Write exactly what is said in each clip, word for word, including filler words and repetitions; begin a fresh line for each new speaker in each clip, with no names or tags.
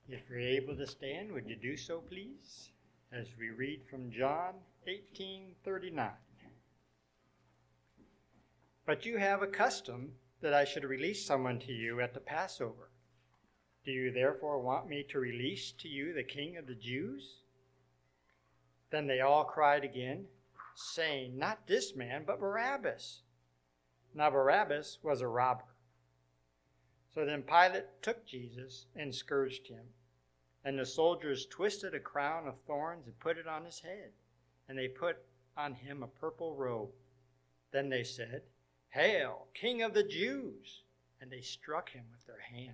If you're able to stand, would you do so, please, as we read from John eighteen thirty-nine. But you have a custom that I should release someone to you at the Passover. Do you therefore want me to release to you the King of the Jews? Then they all cried again, saying, Not this man, but Barabbas. Now Barabbas was a robber. So then Pilate took Jesus and scourged him. And the soldiers twisted a crown of thorns and put it on his head. And they put on him a purple robe. Then they said, Hail, King of the Jews! And they struck him with their hands.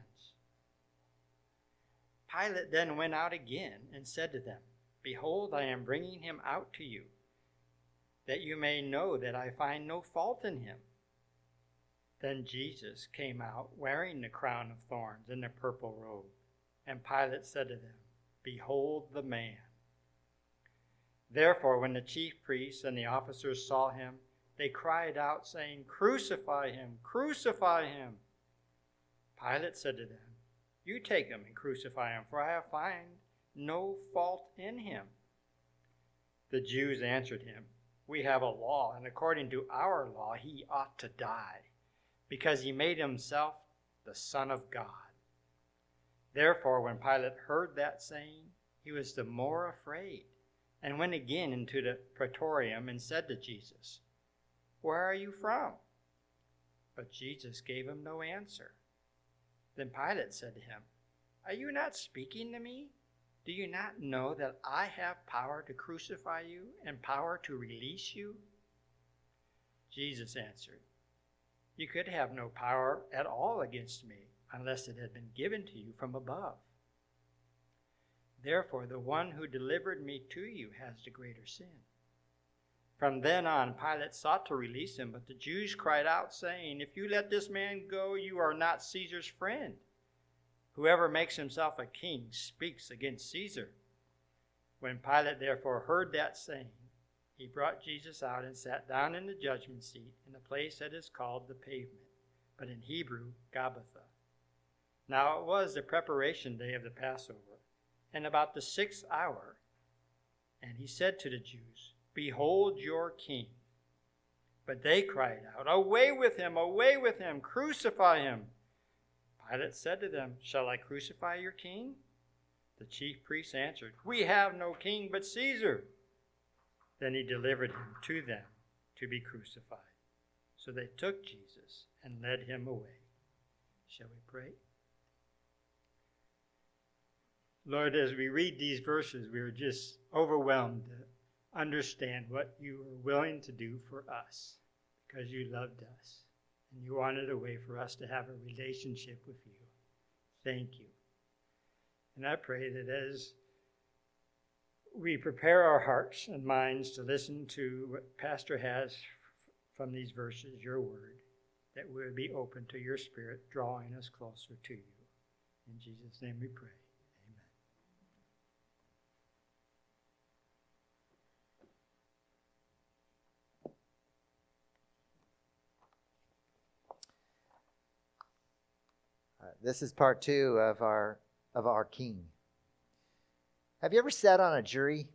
Pilate then went out again and said to them, Behold, I am bringing him out to you, that you may know that I find no fault in him. Then Jesus came out wearing the crown of thorns and the purple robe. And Pilate said to them, Behold the man. Therefore, when the chief priests and the officers saw him, they cried out, saying, Crucify him, crucify him. Pilate said to them, You take him and crucify him, for I have found no fault in him. The Jews answered him, We have a law, and according to our law he ought to die, because he made himself the Son of God. Therefore, when Pilate heard that saying, he was the more afraid, and went again into the praetorium and said to Jesus, Where are you from? But Jesus gave him no answer. Then Pilate said to him, Are you not speaking to me? Do you not know that I have power to crucify you and power to release you? Jesus answered, You could have no power at all against me, unless it had been given to you from above. Therefore, the one who delivered me to you has the greater sin. From then on, Pilate sought to release him, but the Jews cried out, saying, If you let this man go, you are not Caesar's friend. Whoever makes himself a king speaks against Caesar. When Pilate therefore heard that saying, he brought Jesus out and sat down in the judgment seat in a place that is called the Pavement, but in Hebrew, Gabbatha. Now it was the preparation day of the Passover, and about the sixth hour. And he said to the Jews, Behold your king. But they cried out, Away with him, away with him, crucify him. Pilate said to them, Shall I crucify your king? The chief priests answered, We have no king but Caesar. Then he delivered him to them to be crucified. So they took Jesus and led him away. Shall we pray? Lord, as we read these verses, we are just overwhelmed to understand what you are willing to do for us, because you loved us and you wanted a way for us to have a relationship with you. Thank you. And I pray that as we prepare our hearts and minds to listen to what Pastor has from these verses, your word, that we would be open to your Spirit drawing us closer to you. In Jesus' name we pray.
Uh, this is part two of our of our King. Have you ever sat on a jury?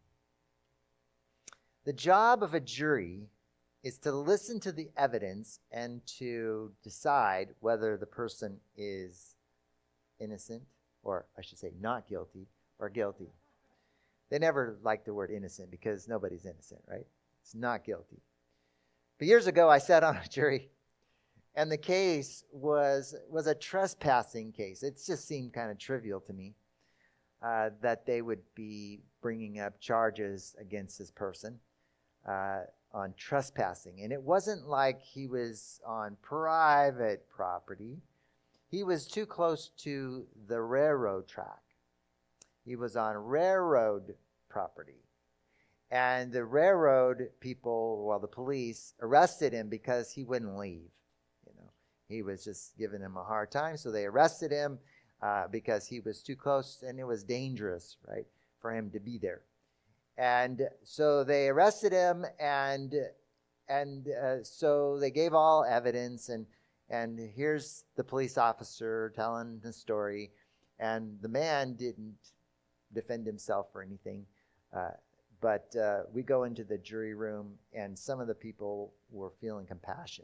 The job of a jury is to listen to the evidence and to decide whether the person is innocent, or I should say not guilty, or guilty. They never like the word innocent because nobody's innocent, right? It's not guilty. But years ago, I sat on a jury, and the case was was a trespassing case. It just seemed kind of trivial to me uh, that they would be bringing up charges against this person uh, on trespassing. And it wasn't like he was on private property. He was too close to the railroad track. He was on railroad property. And the railroad people, well, the police, arrested him because he wouldn't leave. He was just giving him a hard time, so they arrested him uh, because he was too close, and it was dangerous, right, for him to be there. And so they arrested him, and and uh, so they gave all evidence, and and here's the police officer telling the story. And the man didn't defend himself or anything. Uh, but uh, we go into the jury room, and some of the people were feeling compassion.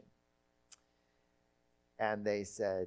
And they said,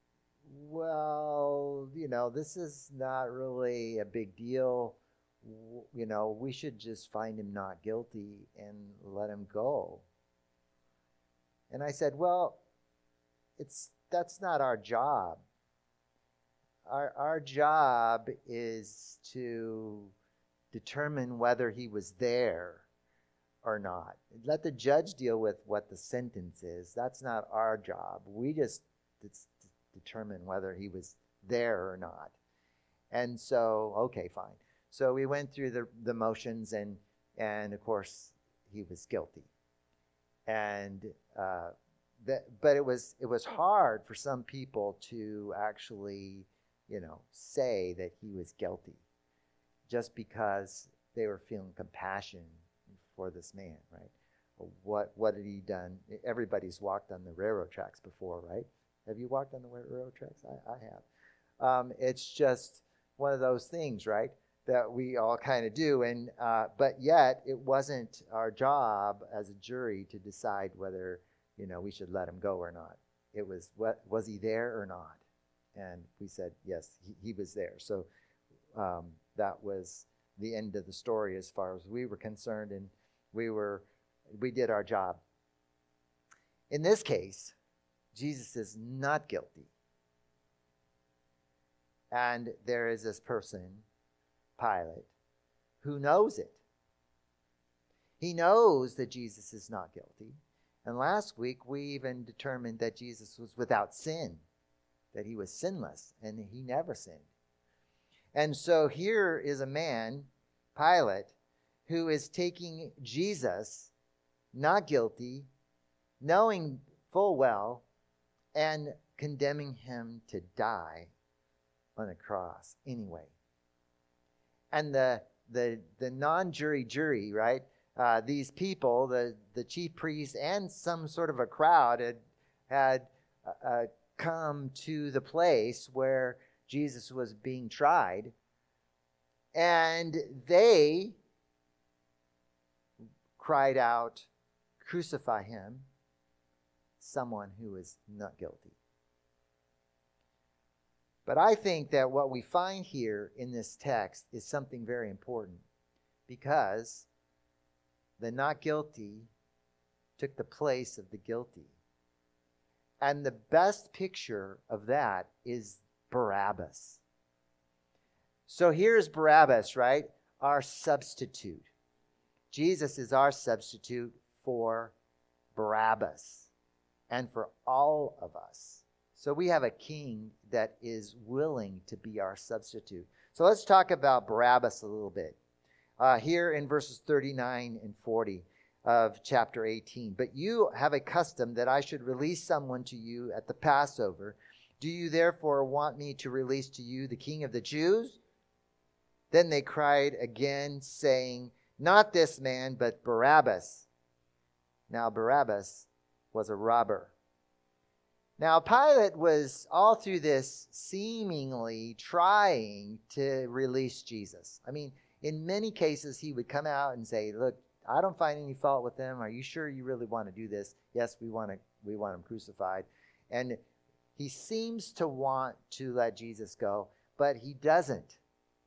well, you know, this is not really a big deal. You know, we should just find him not guilty and let him go. And I said, well, it's that's not our job. Our our job is to determine whether he was there or not. Let the judge deal with what the sentence is. That's not our job. We just it's, determine whether he was there or not. And so, okay, fine. So we went through the, the motions, and and of course he was guilty. And uh, that, but it was it was hard for some people to actually, you know, say that he was guilty, just because they were feeling compassion for this man, right? What what had he done? Everybody's walked on the railroad tracks before, right? Have you walked on the railroad tracks? I, I have. Um, it's just one of those things, right, that we all kind of do. And uh, but yet it wasn't our job as a jury to decide whether, you know, we should let him go or not. It was, what was he there or not? And we said yes, he, he was there. So um, that was the end of the story as far as we were concerned, and we were we did our job. In this case, Jesus is not guilty. And there is this person, Pilate, who knows it. He knows that Jesus is not guilty. And last week we even determined that Jesus was without sin, that he was sinless, and he never sinned. And so here is a man, Pilate, who is taking Jesus, not guilty, knowing full well, and condemning him to die on a cross anyway. And the the the non-jury jury, right? Uh, these people, the, the chief priests and some sort of a crowd had had uh, come to the place where Jesus was being tried, and they cried out, "Crucify him," someone who is not guilty. But I think that what we find here in this text is something very important, because the not guilty took the place of the guilty. And the best picture of that is Barabbas. So here's Barabbas, right? Our substitute. Jesus is our substitute for Barabbas and for all of us. So we have a king that is willing to be our substitute. So let's talk about Barabbas a little bit. Uh, here in verses thirty-nine and forty of chapter eighteen. But you have a custom that I should release someone to you at the Passover. Do you therefore want me to release to you the king of the Jews? Then they cried again, saying, "Not this man, but Barabbas." Now Barabbas was a robber. Now Pilate was all through this seemingly trying to release Jesus. I mean, in many cases he would come out and say, "Look, I don't find any fault with them. Are you sure you really want to do this? Yes, we want to we want him crucified." And he seems to want to let Jesus go, but he doesn't.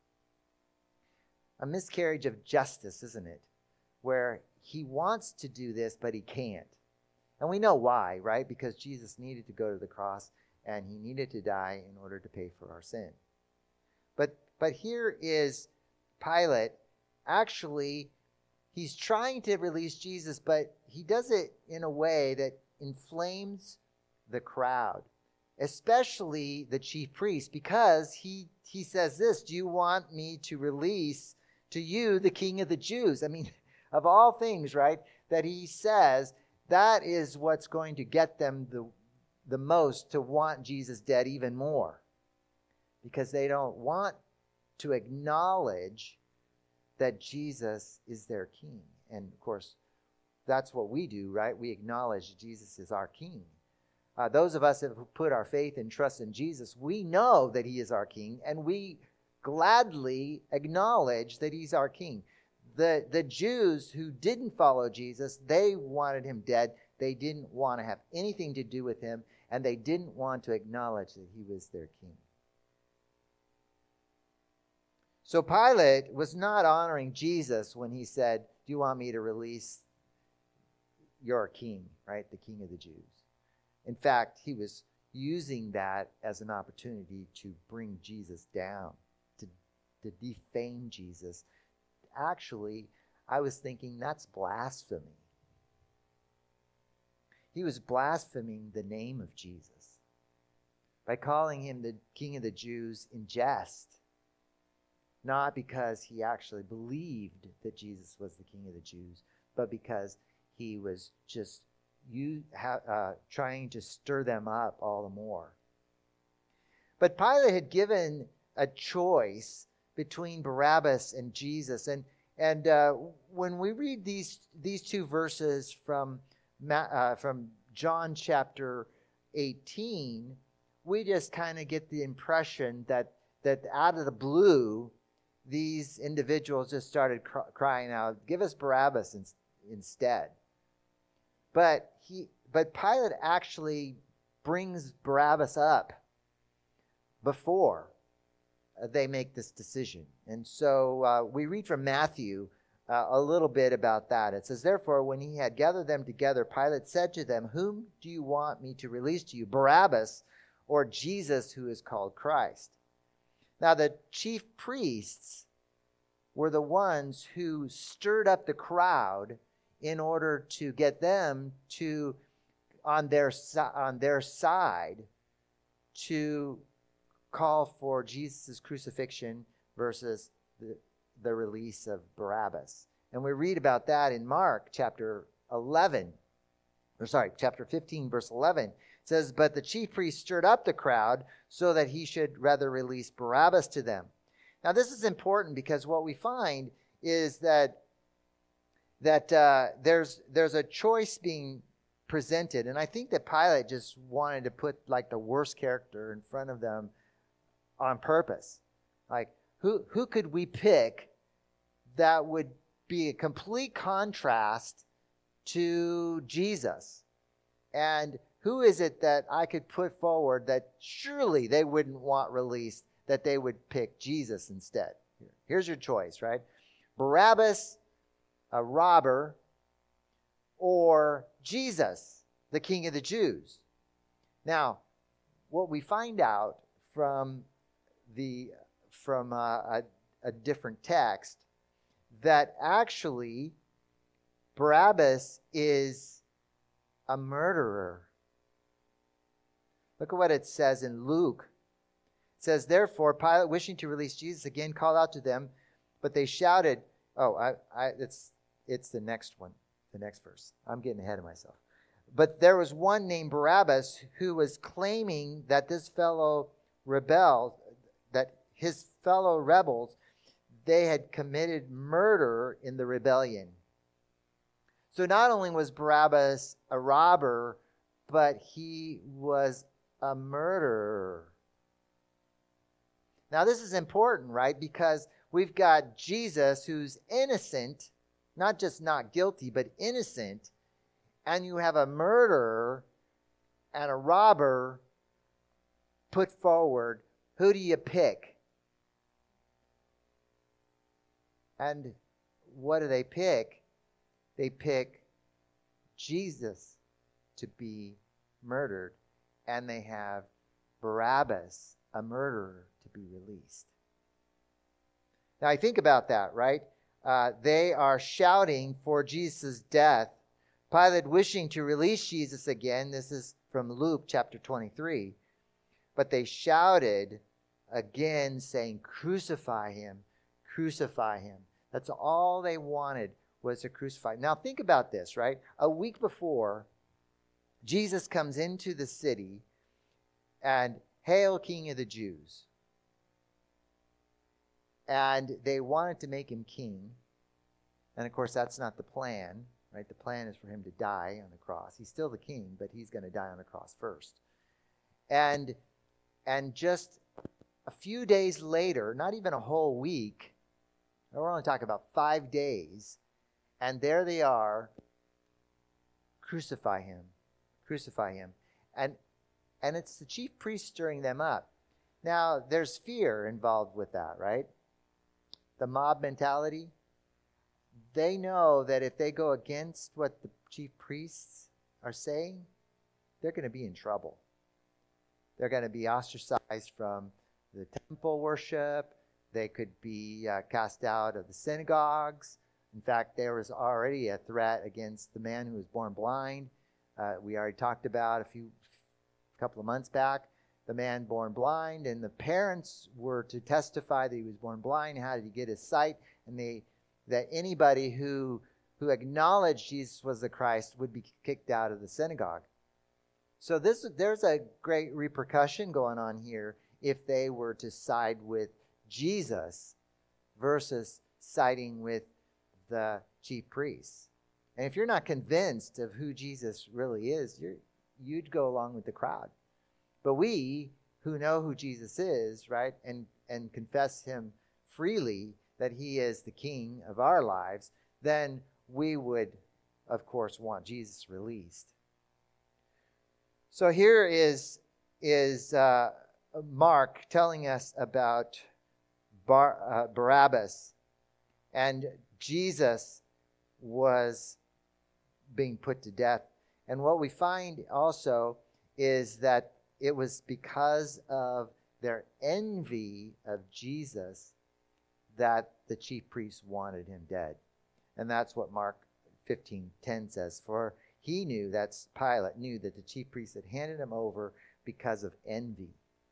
A miscarriage of justice, isn't it? Where he wants to do this, but he can't. And we know why, right? Because Jesus needed to go to the cross, and he needed to die in order to pay for our sin. But but here is Pilate. Actually, he's trying to release Jesus, but he does it in a way that inflames the crowd, especially the chief priests, because he he says this, "Do you want me to release to you the king of the Jews?" I mean, of all things, right, that he says, that is what's going to get them the, the most to want Jesus dead even more. Because they don't want to acknowledge that Jesus is their king. And of course, that's what we do, right? We acknowledge Jesus is our king. uh, those of us who put our faith and trust in Jesus, we know that he is our king, and we gladly acknowledge that he's our king. The, the Jews who didn't follow Jesus, they wanted him dead. They didn't want to have anything to do with him, and they didn't want to acknowledge that he was their king. So Pilate was not honoring Jesus when he said, do you want me to release your king, right? The king of the Jews. In fact, he was using that as an opportunity to bring Jesus down, to, to defame Jesus. Actually, I was thinking that's blasphemy. He was blaspheming the name of Jesus by calling him the King of the Jews in jest, not because he actually believed that Jesus was the King of the Jews, but because he was just you ha, uh, trying to stir them up all the more. But Pilate had given a choice between Barabbas and Jesus, and and uh, when we read these these two verses from Uh, from John chapter eighteen, we just kind of get the impression that that out of the blue, these individuals just started cr- crying out, "Give us Barabbas in, instead." But he, but Pilate actually brings Barabbas up before they make this decision, and so uh, we read from Matthew Uh, a little bit about that. It says, therefore, when he had gathered them together, Pilate said to them, whom do you want me to release to you, Barabbas or Jesus, who is called Christ? Now, the chief priests were the ones who stirred up the crowd in order to get them to, on their, on their side, to call for Jesus' crucifixion versus the the release of Barabbas. And we read about that in Mark chapter eleven, or sorry, chapter fifteen, verse eleven. It says, but the chief priest stirred up the crowd so that he should rather release Barabbas to them. Now this is important because what we find is that that uh, there's there's a choice being presented, and I think that Pilate just wanted to put like the worst character in front of them on purpose. Like, Who who could we pick that would be a complete contrast to Jesus? And who is it that I could put forward that surely they wouldn't want released, that they would pick Jesus instead? Here's your choice, right? Barabbas, a robber, or Jesus, the King of the Jews. Now, what we find out from the from a, a, a different text, that actually Barabbas is a murderer. Look at what it says in Luke. It says, therefore, Pilate, wishing to release Jesus again, called out to them, but they shouted, oh, I, I, it's, it's the next one, the next verse. I'm getting ahead of myself. But there was one named Barabbas who was claiming that this fellow rebelled, that his fellow rebels, they had committed murder in the rebellion. So not only was Barabbas a robber, but he was a murderer. Now this is important, right? Because we've got Jesus who's innocent, not just not guilty, but innocent, and you have a murderer and a robber put forward. Who do you pick? And what do they pick? They pick Jesus to be murdered, and they have Barabbas, a murderer, to be released. Now, I think about that, right? Uh, they are shouting for Jesus' death. Pilate wishing to release Jesus again. This is from Luke chapter twenty-three. But they shouted again, saying, crucify him, crucify him. That's all they wanted, was to crucify. Now think about this, right? A week before, Jesus comes into the city and, hail, King of the Jews. And they wanted to make him king. And of course, that's not the plan, right? The plan is for him to die on the cross. He's still the king, but he's going to die on the cross first. And and just a few days later, not even a whole week, we're only talking about five days, and there they are, crucify him, crucify him. And and it's the chief priest stirring them up. Now, there's fear involved with that, right? The mob mentality. They know that if they go against what the chief priests are saying, they're going to be in trouble. They're going to be ostracized from the temple worship. They could be uh, cast out of the synagogues. In fact, there was already a threat against the man who was born blind. Uh, we already talked about a few, a couple of months back, the man born blind, and the parents were to testify that he was born blind. How did he get his sight? And they, that anybody who who acknowledged Jesus was the Christ would be kicked out of the synagogue. So this, there's a great repercussion going on here if they were to side with Jesus versus siding with the chief priests. And if you're not convinced of who Jesus really is, you're, you'd go along with the crowd. But we who know who Jesus is, right, and, and confess him freely that he is the king of our lives, then we would, of course, want Jesus released. So here is, is uh, Mark telling us about Bar, uh, Barabbas, and Jesus was being put to death. And what we find also is that it was because of their envy of Jesus that the chief priests wanted him dead. And that's what Mark fifteen ten says. For he knew, that's Pilate, knew that the chief priests had handed him over because of envy.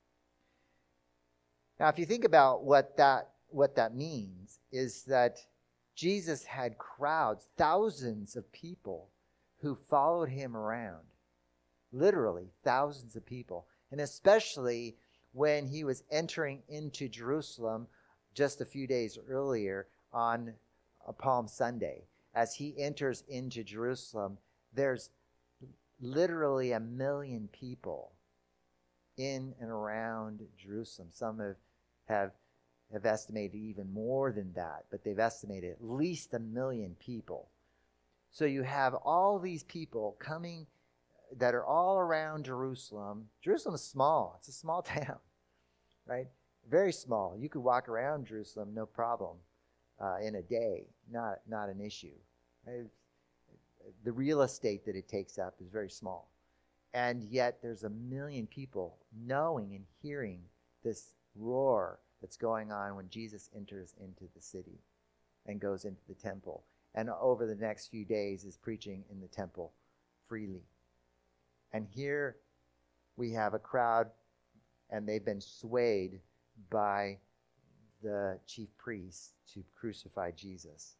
Now, if you think about what that what that means, is that Jesus had crowds, thousands of people who followed him around. Literally, thousands of people. And especially when he was entering into Jerusalem just a few days earlier on a Palm Sunday. As he enters into Jerusalem, there's literally a million people in and around Jerusalem. Some have, have, have estimated even more than that, but they've estimated at least a million people. So you have all these people coming that are all around Jerusalem. Jerusalem is small. It's a small town, right? Very small. You could walk around Jerusalem no problem uh, in a day. Not, not an issue. Right? The real estate that it takes up is very small. And yet there's a million people knowing and hearing this roar that's going on when Jesus enters into the city and goes into the temple. And over the next few days is preaching in the temple freely. And here we have a crowd, and they've been swayed by the chief priests to crucify Jesus.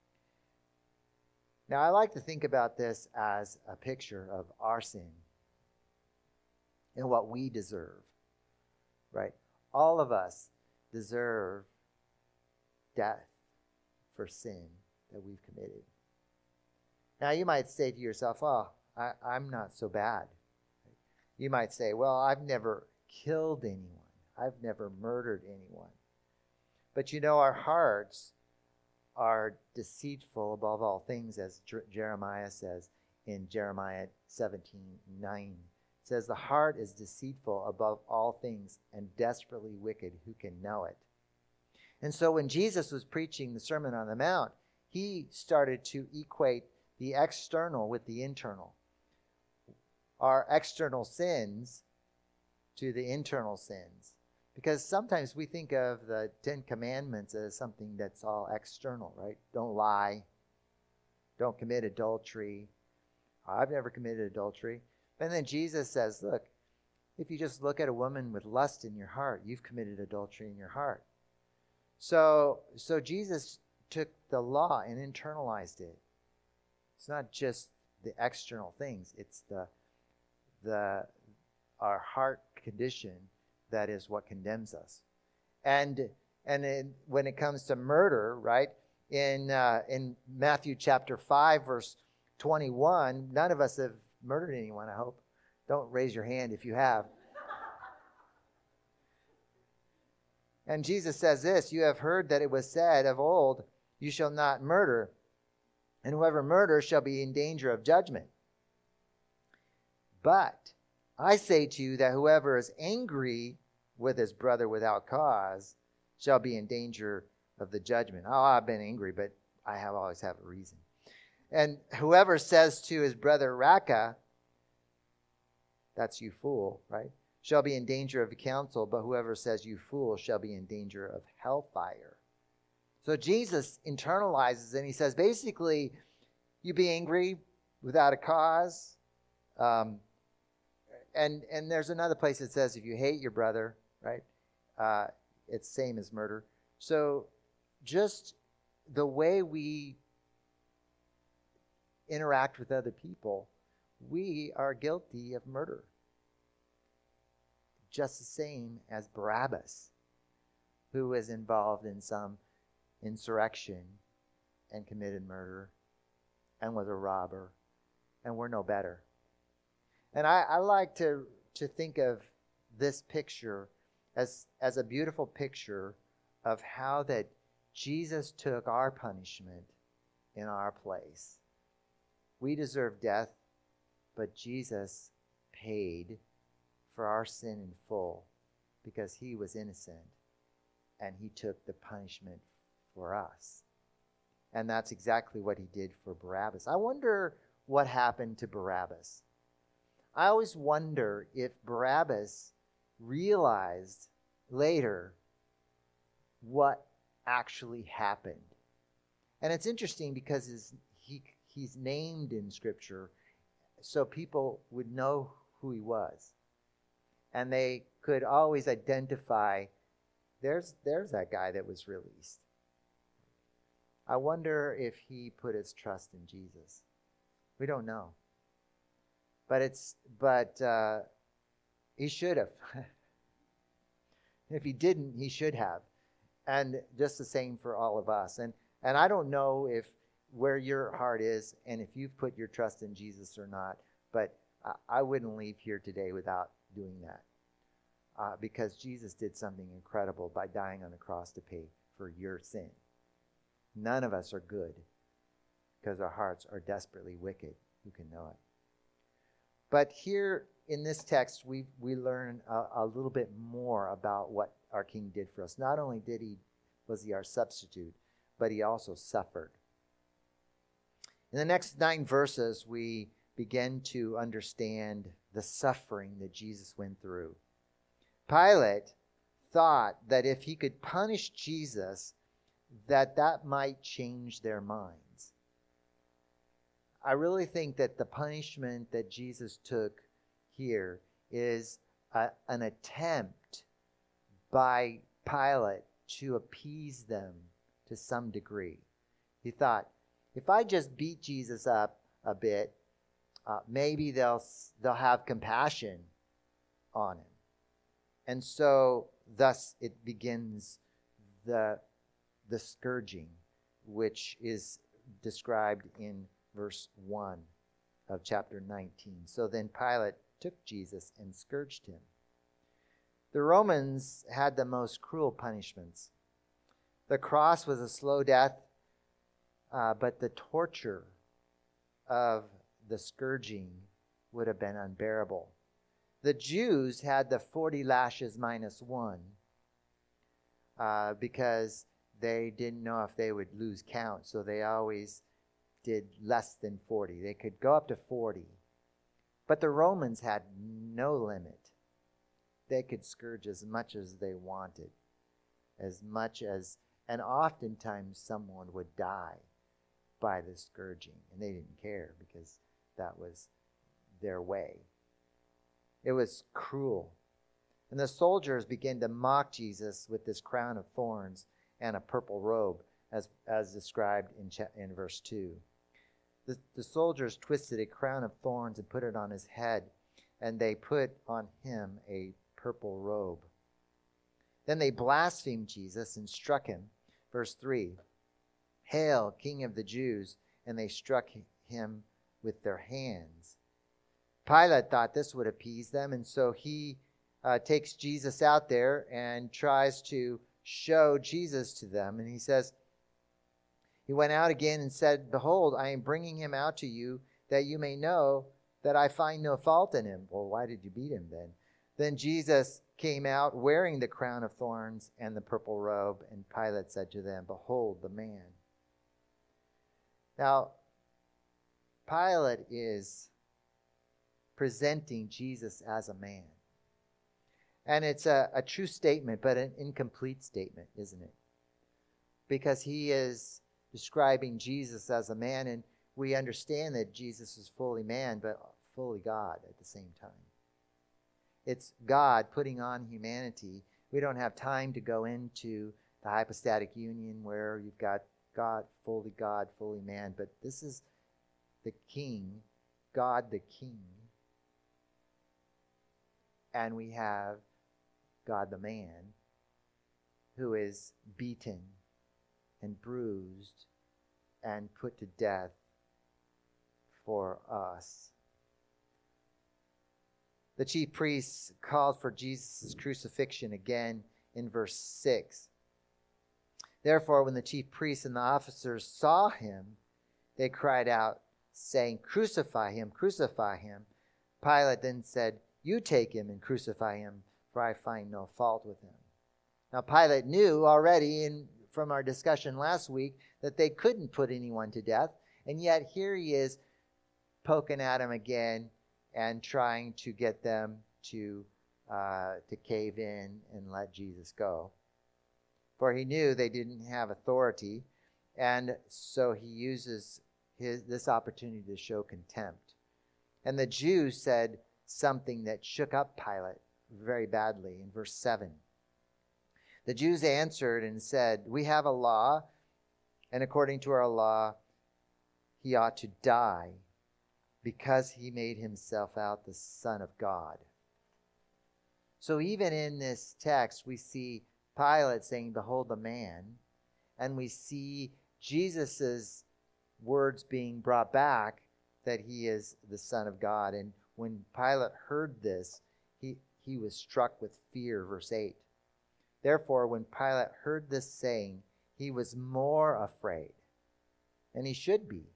Now, I like to think about this as a picture of our sin and what we deserve, right? All of us deserve death for sin that we've committed. Now, you might say to yourself, oh, I, I'm not so bad. You might say, well, I've never killed anyone. I've never murdered anyone. But you know, our hearts are deceitful above all things, as Jer- Jeremiah says in Jeremiah seventeen nine. It says, the heart is deceitful above all things and desperately wicked. Who can know it? And so when Jesus was preaching the Sermon on the Mount, he started to equate the external with the internal. Our external sins to the internal sins. Because sometimes we think of the Ten Commandments as something that's all external, right? Don't lie. Don't commit adultery. I've never committed adultery. And then Jesus says, look, if you just look at a woman with lust in your heart, you've committed adultery in your heart. So, so Jesus took the law and internalized it. It's not just the external things. It's the the our heart condition that is what condemns us. And and in, when it comes to murder, right, in uh, in Matthew chapter five, verse twenty-one, none of us have murdered anyone, I hope. Don't raise your hand if you have. And Jesus says this, you have heard that it was said of old, you shall not murder, and whoever murders shall be in danger of judgment. But I say to you that whoever is angry with his brother without cause shall be in danger of the judgment. Oh, I've been angry, but I have always have a reason. And whoever says to his brother Raka, that's you fool, right? Shall be in danger of the council, but whoever says you fool shall be in danger of hellfire. So Jesus internalizes and he says, basically, you be angry without a cause. Um, and and there's another place that says if you hate your brother, right, uh, it's same as murder. So just the way we interact with other people, we are guilty of murder. Just the same as Barabbas, who was involved in some insurrection and committed murder and was a robber, and we're no better. And I, I like to, to think of this picture as, as a beautiful picture of how that Jesus took our punishment in our place. We deserve death, but Jesus paid for our sin in full because he was innocent and he took the punishment for us. And that's exactly what he did for Barabbas. I wonder what happened to Barabbas. I always wonder if Barabbas realized later what actually happened. And it's interesting because his, he, he's named in Scripture so people would know who he was. And they could always identify, there's, there's that guy that was released. I wonder if he put his trust in Jesus. We don't know. But it's but uh, he should have. If he didn't, he should have. And just the same for all of us. And and I don't know if where your heart is and if you've put your trust in Jesus or not, but I, I wouldn't leave here today without doing that. Uh, because Jesus did something incredible by dying on the cross to pay for your sin. None of us are good because our hearts are desperately wicked. Who can know it? But here in this text, we we learn a, a little bit more about what our King did for us. Not only did he was he our substitute, but he also suffered. In the next nine verses, we begin to understand the suffering that Jesus went through. Pilate thought that if he could punish Jesus, that that might change their minds. I really think that the punishment that Jesus took here is a, an attempt by Pilate to appease them to some degree. He thought, if I just beat Jesus up a bit, uh, maybe they'll they'll have compassion on him. And so thus it begins the the scourging, which is described in verse one of chapter nineteen. So then Pilate took Jesus and scourged him. The Romans had the most cruel punishments. The cross was a slow death, uh, but the torture of the scourging would have been unbearable. The Jews had the forty lashes minus one uh, because they didn't know if they would lose count, so they always did less than forty. They could go up to forty. But the Romans had no limit. They could scourge as much as they wanted, as much as, and oftentimes someone would die by the scourging, and they didn't care because that was their way. It was cruel. And the soldiers began to mock Jesus with this crown of thorns and a purple robe, as, as described in, cha- in verse two. The, the soldiers twisted a crown of thorns and put it on his head, and they put on him a purple robe. Then they blasphemed Jesus and struck him. Verse three, Hail, King of the Jews! And they struck him with their hands. Pilate thought this would appease them, and so he uh, takes Jesus out there and tries to show Jesus to them. And he says, he went out again and said, "Behold, I am bringing him out to you, that you may know that I find no fault in him." Well, why did you beat him then? Then Jesus came out wearing the crown of thorns and the purple robe, and Pilate said to them, "Behold the man." Now, Pilate is presenting Jesus as a man. And it's a, a true statement, but an incomplete statement, isn't it? Because he is describing Jesus as a man, and we understand that Jesus is fully man, but fully God at the same time. It's God putting on humanity. We don't have time to go into the hypostatic union where you've got God, fully God, fully man, but this is the King, God the King, and we have God the man, who is beaten and bruised and put to death for us. The chief priests called for Jesus' crucifixion again in verse six. Therefore, when the chief priests and the officers saw him, they cried out, saying, "Crucify him, crucify him." Pilate then said, "You take him and crucify him, for I find no fault with him." Now Pilate knew already in, from our discussion last week that they couldn't put anyone to death, and yet here he is poking at him again and trying to get them to uh, to cave in and let Jesus go. For he knew they didn't have authority, and so he uses his, this opportunity to show contempt. And the Jews said something that shook up Pilate very badly in verse seven. The Jews answered and said, "We have a law, and according to our law, he ought to die, because he made himself out the Son of God." So even in this text, we see Pilate saying, "Behold the man," and we see Jesus's words being brought back that he is the Son of God. And when Pilate heard this, he, he was struck with fear, verse eight. Therefore, when Pilate heard this saying, he was more afraid, and he should be.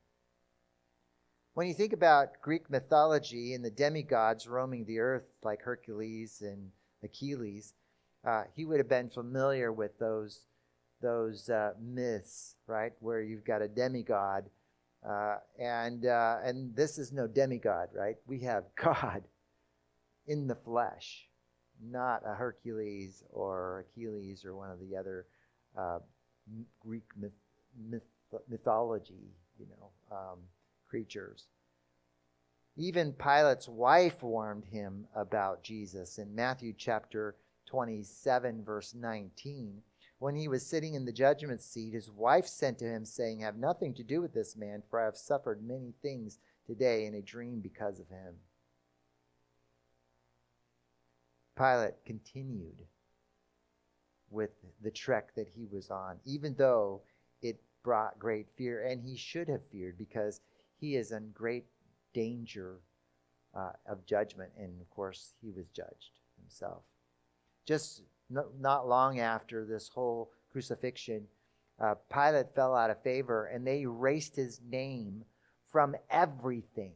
When you think about Greek mythology and the demigods roaming the earth like Hercules and Achilles, uh, he would have been familiar with those those uh, myths, right, where you've got a demigod, uh, and uh, and this is no demigod, right? We have God in the flesh, not a Hercules or Achilles or one of the other uh, Greek myth, myth, mythology, you know, um, creatures. Even Pilate's wife warned him about Jesus in Matthew chapter twenty-seven, verse nineteen. When he was sitting in the judgment seat, his wife sent to him, saying, "Have nothing to do with this man, for I have suffered many things today in a dream because of him." Pilate continued with the trek that he was on, even though it brought great fear, and he should have feared, because he is in great danger uh, of judgment, and of course he was judged himself. Just no, not long after this whole crucifixion, uh, Pilate fell out of favor, and they erased his name from everything.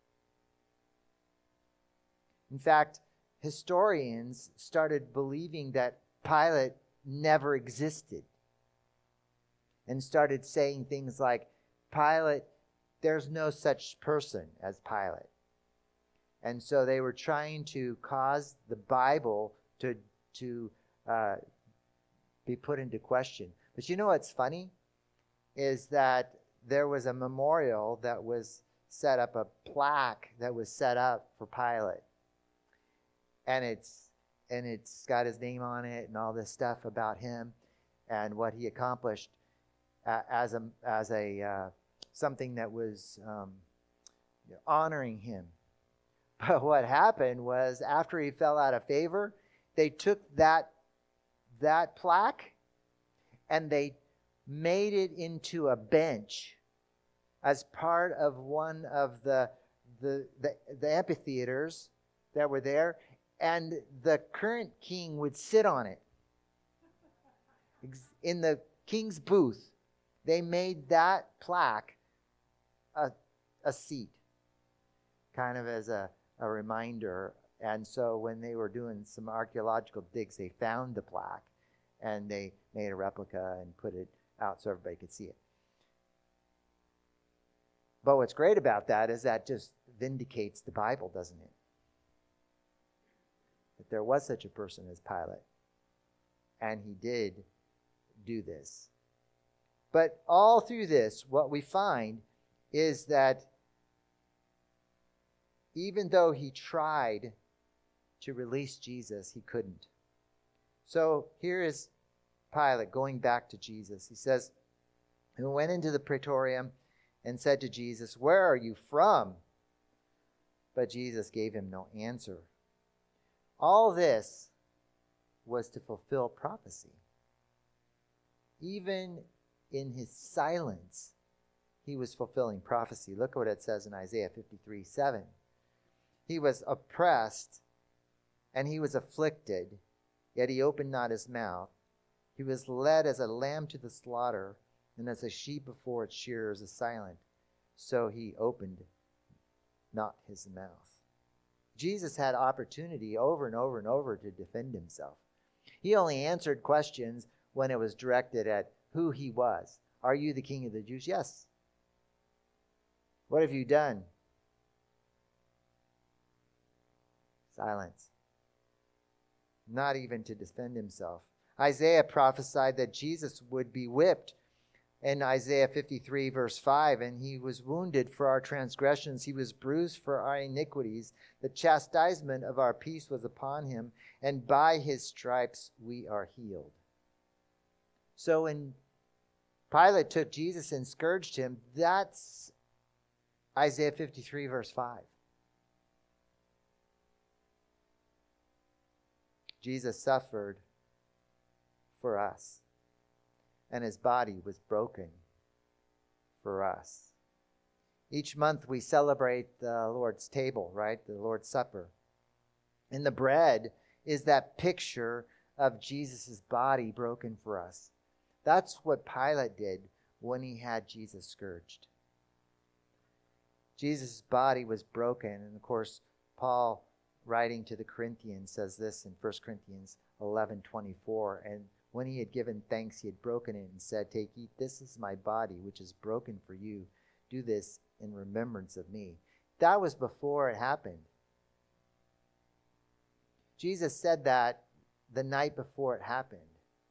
In fact, historians started believing that Pilate never existed, and started saying things like, Pilate, there's no such person as Pilate. And so they were trying to cause the Bible to, to uh, be put into question. But you know what's funny? Is that there was a memorial that was set up, a plaque that was set up for Pilate. And it's and it's got his name on it and all this stuff about him and what he accomplished uh, as a as a uh, something that was um, honoring him. But what happened was, after he fell out of favor, they took that that plaque and they made it into a bench as part of one of the, the, the, the amphitheaters that were there, and the current king would sit on it. In the king's booth, they made that plaque a, a seat, kind of as a, a reminder. And so when they were doing some archaeological digs, they found the plaque, and they made a replica and put it out so everybody could see it. But what's great about that is that just vindicates the Bible, doesn't it? That there was such a person as Pilate, and he did do this. But all through this, what we find is that even though he tried to release Jesus, he couldn't. So here is Pilate going back to Jesus. He says, "He went into the praetorium and said to Jesus, 'Where are you from?' But Jesus gave him no answer." All this was to fulfill prophecy. Even in his silence, he was fulfilling prophecy. Look at what it says in Isaiah fifty-three seven. "He was oppressed and he was afflicted, yet he opened not his mouth. He was led as a lamb to the slaughter, and as a sheep before its shearers is silent, so he opened not his mouth." Jesus had opportunity over and over and over to defend himself. He only answered questions when it was directed at who he was. "Are you the King of the Jews?" "Yes." "What have you done?" Silence. Not even to defend himself. Isaiah prophesied that Jesus would be whipped in Isaiah fifty-three verse five, "And he was wounded for our transgressions, he was bruised for our iniquities. The chastisement of our peace was upon him, and by his stripes we are healed." So when Pilate took Jesus and scourged him, that's Isaiah fifty-three verse five. Jesus suffered for us, and his body was broken for us. Each month we celebrate the Lord's table, right? The Lord's Supper. And the bread is that picture of Jesus' body broken for us. That's what Pilate did when he had Jesus scourged. Jesus' body was broken. And of course, Paul, writing to the Corinthians, says this in First Corinthians eleven twenty-four. "And when he had given thanks, he had broken it and said, 'Take, eat, this is my body, which is broken for you. Do this in remembrance of me.'" That was before it happened. Jesus said that the night before it happened.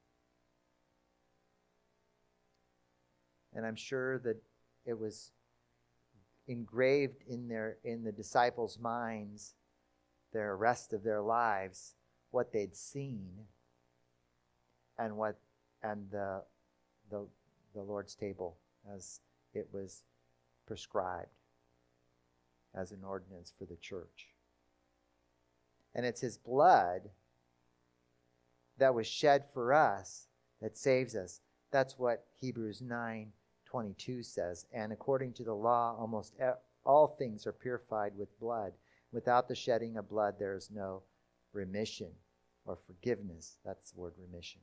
And I'm sure that it was engraved in their in the disciples' minds, their rest of their lives, what they'd seen, and what and the the the Lord's table as it was prescribed as an ordinance for the church. And it's his blood that was shed for us that saves us. That's what Hebrews nine twenty-two says. "And according to the law, almost all things are purified with blood. Without the shedding of blood, there is no remission or forgiveness." That's the word remission.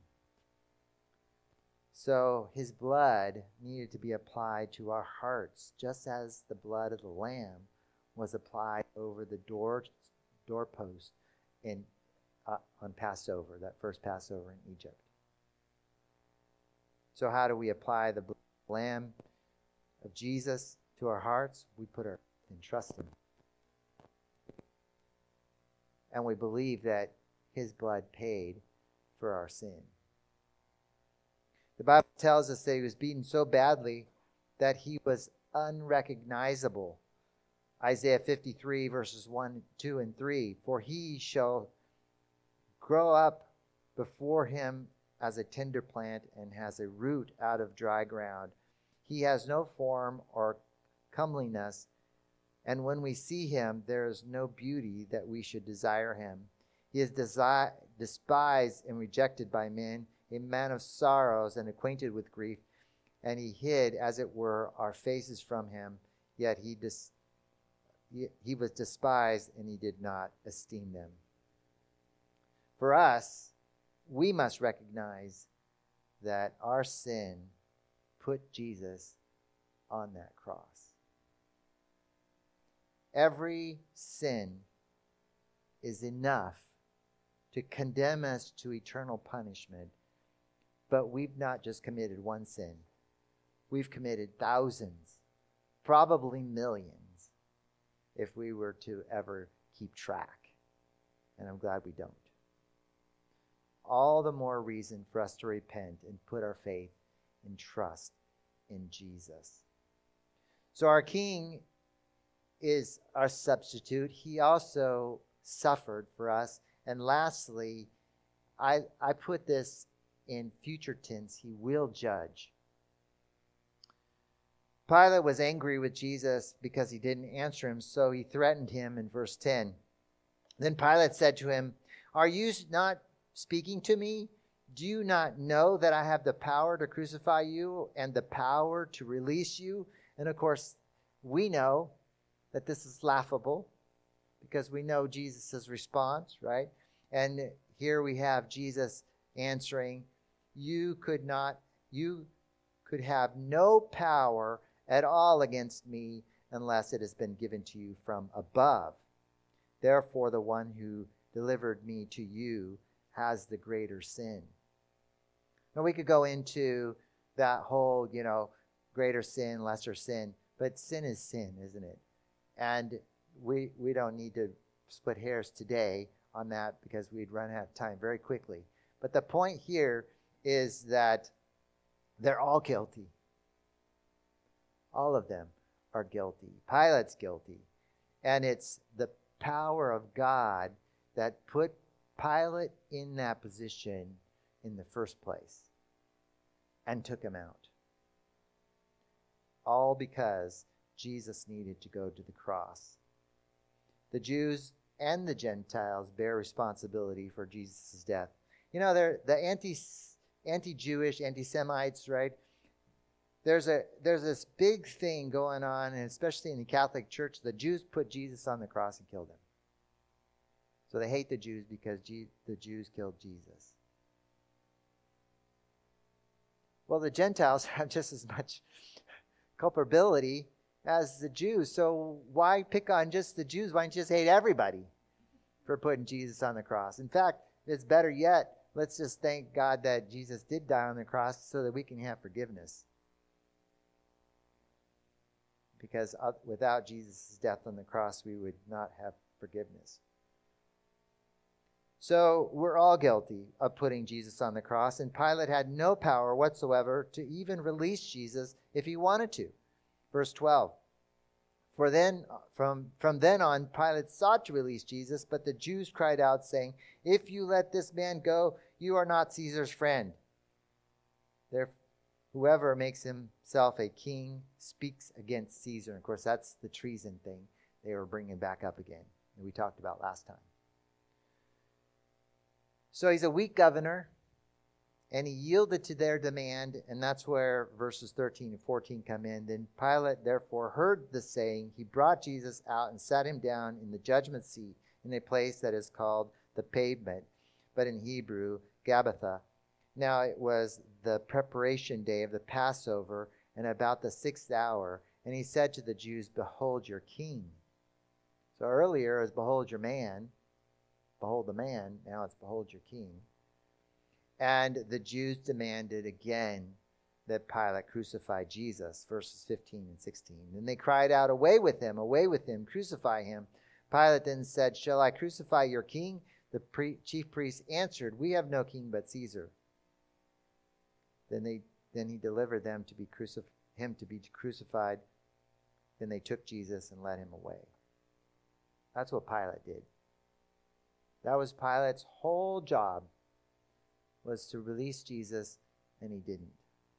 So his blood needed to be applied to our hearts, just as the blood of the lamb was applied over the door doorpost in uh, on Passover, that first Passover in Egypt. So how do we apply the Lamb of Jesus to our hearts? We put our faith and trust in him. And we believe that his blood paid for our sin. The Bible tells us that he was beaten so badly that he was unrecognizable. Isaiah fifty-three verses one, two, and three. "For he shall grow up before him as a tender plant and has a root out of dry ground. He has no form or comeliness, and when we see him, there is no beauty that we should desire him. He is desi- despised and rejected by men, a man of sorrows and acquainted with grief, and he hid, as it were, our faces from him, yet he, dis- he, he was despised, and he did not esteem them. For us, we must recognize that our sin put Jesus on that cross. Every sin is enough to condemn us to eternal punishment, but we've not just committed one sin. We've committed thousands, probably millions, if we were to ever keep track. And I'm glad we don't. All the more reason for us to repent and put our faith and trust in Jesus. So our King is our substitute. He also suffered for us. And lastly, I, I put this in future tense. He will judge. Pilate was angry with Jesus because he didn't answer him, so he threatened him in verse ten. Then Pilate said to him, "Are you not speaking to me? Do you not know that I have the power to crucify you and the power to release you?" And of course, we know that this is laughable because we know Jesus' response, right? And here we have Jesus answering, "You could not, you could have no power at all against me unless it has been given to you from above. Therefore, the one who delivered me to you has the greater sin." Now, we could go into that whole, you know, greater sin, lesser sin, but sin is sin, isn't it? And we we don't need to split hairs today on that because we'd run out of time very quickly. But the point here is that they're all guilty. All of them are guilty. Pilate's guilty. And it's the power of God that put Pilate in that position in the first place and took him out. All because Jesus needed to go to the cross. The Jews and the Gentiles bear responsibility for Jesus' death. You know, they're the anti, anti-Jewish, anti-Semites, right? There's a there's this big thing going on, and especially in the Catholic Church, the Jews put Jesus on the cross and killed him. So they hate the Jews because G- the Jews killed Jesus. Well, the Gentiles have just as much culpability as the Jews. So why pick on just the Jews? Why don't you just hate everybody for putting Jesus on the cross? In fact, it's better yet, let's just thank God that Jesus did die on the cross so that we can have forgiveness. Because without Jesus' death on the cross, we would not have forgiveness. So we're all guilty of putting Jesus on the cross, and Pilate had no power whatsoever to even release Jesus if he wanted to. Verse twelve. For then, from, from then on, Pilate sought to release Jesus, but the Jews cried out, saying, "If you let this man go, you are not Caesar's friend. Therefore, whoever makes himself a king speaks against Caesar." And of course, that's the treason thing they were bringing back up again, that we talked about last time. So he's a weak governor, and he yielded to their demand, and that's where verses thirteen and fourteen come in. Then Pilate therefore heard the saying. He brought Jesus out and sat him down in the judgment seat in a place that is called the Pavement, but in Hebrew, Gabbatha. Now it was the preparation day of the Passover, and about the sixth hour. And he said to the Jews, "Behold your king." So earlier it was, "Behold your man." Behold the man. Now it's, "Behold your king." And the Jews demanded again that Pilate crucify Jesus, verses fifteen and sixteen. And they cried out, "Away with him, away with him, crucify him." Pilate then said, "Shall I crucify your king?" The pre- chief priests answered, "We have no king but Caesar." Then they then he delivered them to be crucif- him to be crucified. Then they took Jesus and led him away. That's what Pilate did. That was Pilate's whole job, was to release Jesus, and he didn't.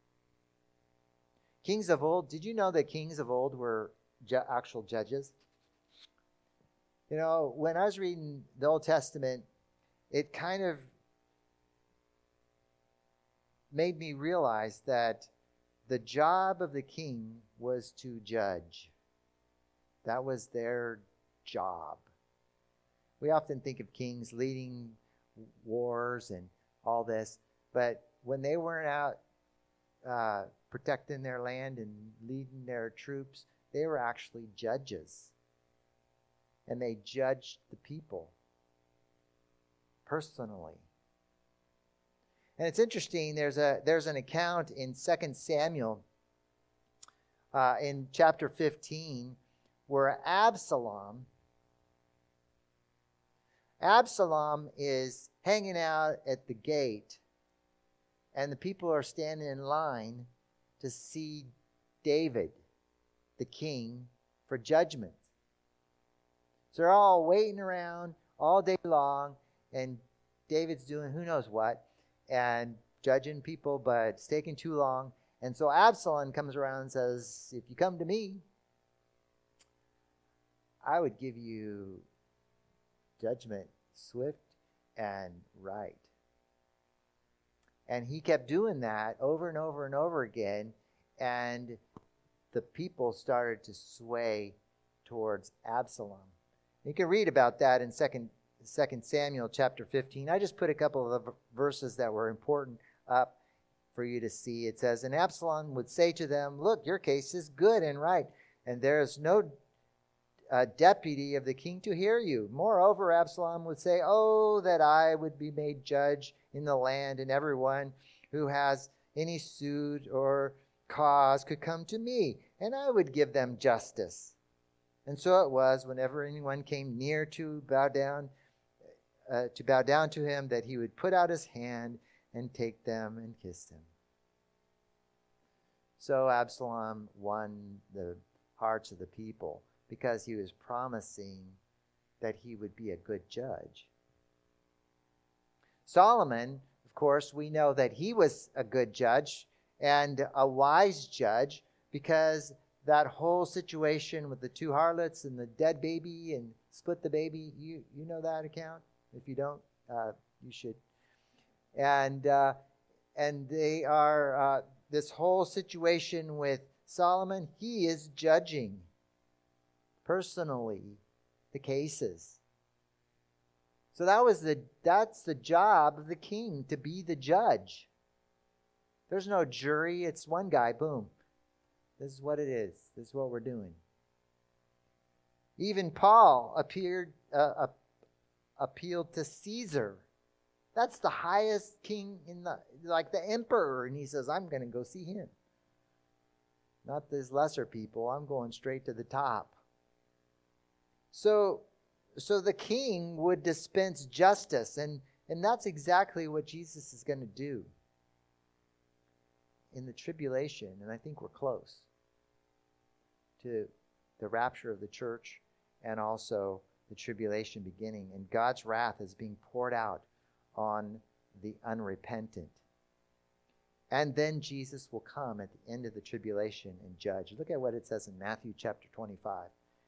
Kings of old, did you know that kings of old were ju- actual judges? You know, when I was reading the Old Testament, it kind of made me realize that the job of the king was to judge. That was their job. We often think of kings leading wars and all this, but when they weren't out uh, protecting their land and leading their troops, they were actually judges. And they judged the people personally. And it's interesting, there's a there's an account in Second Samuel uh, in chapter fifteen where Absalom, Absalom is hanging out at the gate, and the people are standing in line to see David, the king, for judgment. So they're all waiting around all day long, and David's doing who knows what, and judging people, but it's taking too long. And so Absalom comes around and says, if you come to me, I would give you judgment swift and right. And he kept doing that over and over and over again, and the people started to sway towards Absalom. You can read about that in Second Samuel chapter fifteen. I just put a couple of verses that were important up for you to see. It says, and Absalom would say to them, look, your case is good and right, and there is no uh, deputy of the king to hear you. Moreover, Absalom would say, oh, that I would be made judge in the land, and everyone who has any suit or cause could come to me, and I would give them justice. And so it was, whenever anyone came near to bow down, uh, to bow down to him, that he would put out his hand and take them and kiss them. So Absalom won the hearts of the people because he was promising that he would be a good judge. Solomon, of course, we know that he was a good judge and a wise judge, because that whole situation with the two harlots and the dead baby and split the baby, you you know that account? If you don't, uh, you should. And uh, and they are, uh, this whole situation with Solomon, he is judging personally the cases. So that was the that's the job of the king, to be the judge. There's no jury. It's one guy, boom. This is what it is. This is what we're doing. Even Paul appeared, uh, appealed to Caesar. That's the highest king in the, like the emperor. And he says, I'm going to go see him. Not these lesser people. I'm going straight to the top. So, so the king would dispense justice. And, and that's exactly what Jesus is going to do in the tribulation. And I think we're close to the rapture of the church and also the tribulation beginning. And God's wrath is being poured out on the unrepentant. And then Jesus will come at the end of the tribulation and judge. Look at what it says in Matthew chapter twenty-five.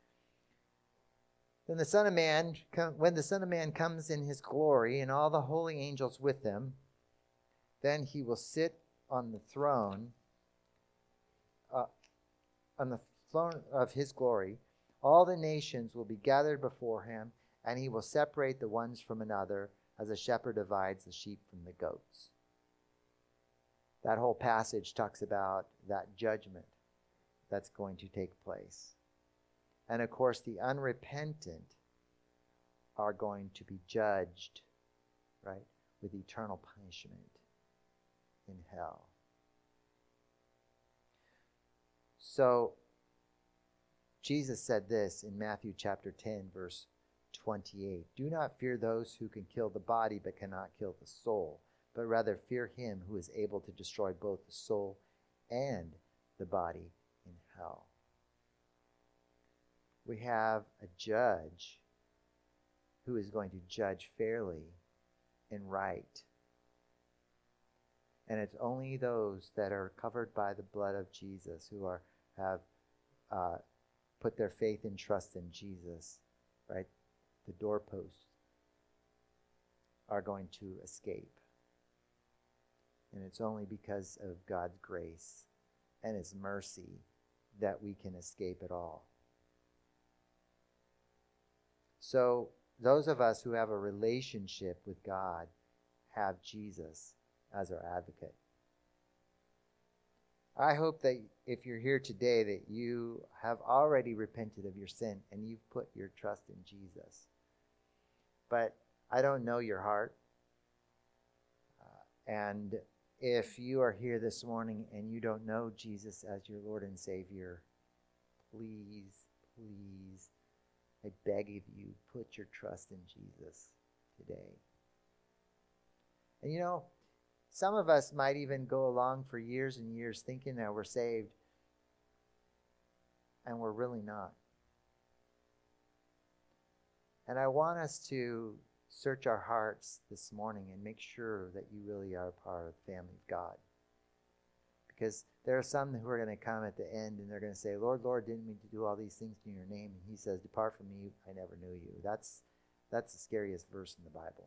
Then the Son of Man, when the Son of Man comes in his glory and all the holy angels with him, then he will sit on the throne, uh, on the throne of his glory. All the nations will be gathered before him, and he will separate the ones from another, as a shepherd divides the sheep from the goats. That whole passage talks about that judgment that's going to take place. And of course, the unrepentant are going to be judged, right, with eternal punishment in hell. So, Jesus said this in Matthew chapter ten, verse twenty-eight. Do not fear those who can kill the body but cannot kill the soul, but rather fear him who is able to destroy both the soul and the body in hell. We have a judge who is going to judge fairly and right. And it's only those that are covered by the blood of Jesus, who are have uh, put their faith and trust in Jesus, right? The doorposts are going to escape. And it's only because of God's grace and His mercy that we can escape it all. So those of us who have a relationship with God have Jesus as our advocate. I hope that if you're here today that you have already repented of your sin and you've put your trust in Jesus. But I don't know your heart. Uh, and if you are here this morning and you don't know Jesus as your Lord and Savior, please, please, I beg of you, put your trust in Jesus today. And you know, some of us might even go along for years and years thinking that we're saved, and we're really not. And I want us to search our hearts this morning and make sure that you really are a part of the family of God. Because there are some who are going to come at the end and they're going to say, Lord, Lord, didn't mean to do all these things in your name. And He says, depart from me, I never knew you. That's, that's the scariest verse in the Bible.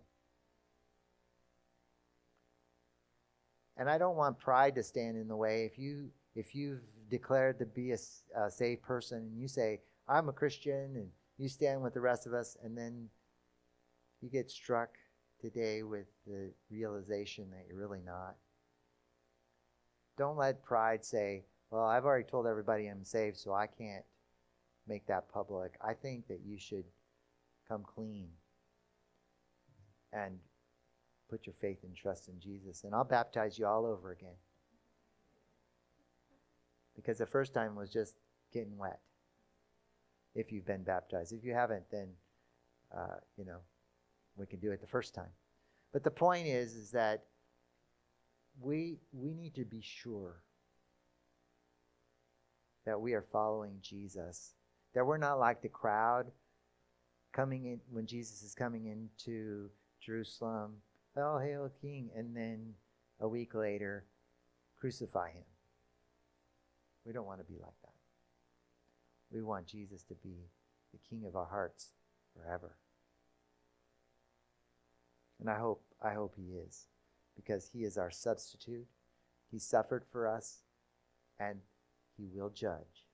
And I don't want pride to stand in the way. If, you, if you've declared to be a, a saved person and you say, I'm a Christian, and you stand with the rest of us, and then you get struck today with the realization that you're really not. Don't let pride say, well, I've already told everybody I'm saved, so I can't make that public. I think that you should come clean and put your faith and trust in Jesus. And I'll baptize you all over again. Because the first time was just getting wet. If you've been baptized. If you haven't, then, uh, you know, we can do it the first time. But the point is, is that we we need to be sure that we are following Jesus. That we're not like the crowd coming in when Jesus is coming into Jerusalem. Oh, hail King. And then a week later, crucify Him. We don't want to be like that. We want Jesus to be the King of our hearts forever. And I hope, I hope He is, because He is our substitute. He suffered for us, and He will judge.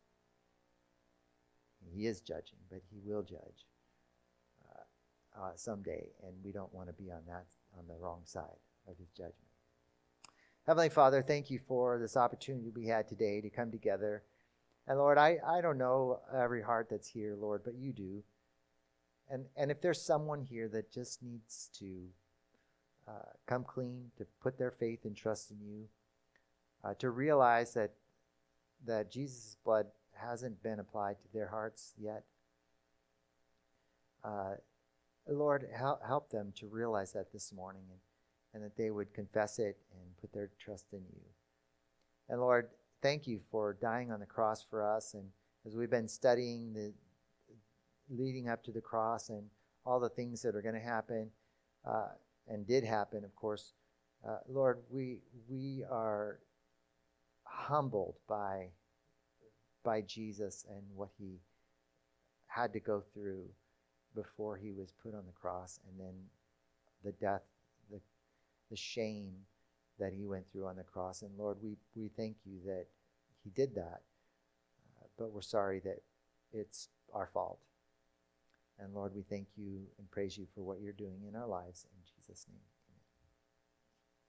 He is judging, but He will judge uh, uh, someday, and we don't want to be on that, on the wrong side of His judgment. Heavenly Father, thank You for this opportunity we had today to come together. And Lord, I, I don't know every heart that's here, Lord, but You do. And and if there's someone here that just needs to uh, come clean, to put their faith and trust in You, uh, to realize that that Jesus' blood hasn't been applied to their hearts yet, uh, Lord, help, help them to realize that this morning, and, and that they would confess it and put their trust in You. And Lord, thank You for dying on the cross for us. And as we've been studying the leading up to the cross and all the things that are going to happen, uh, and did happen, of course, uh, Lord, we we are humbled by by Jesus and what He had to go through before He was put on the cross, and then the death, the the shame that He went through on the cross. And Lord, we, we thank You that He did that, uh, but we're sorry that it's our fault. And Lord, we thank You and praise You for what You're doing in our lives. In Jesus' name.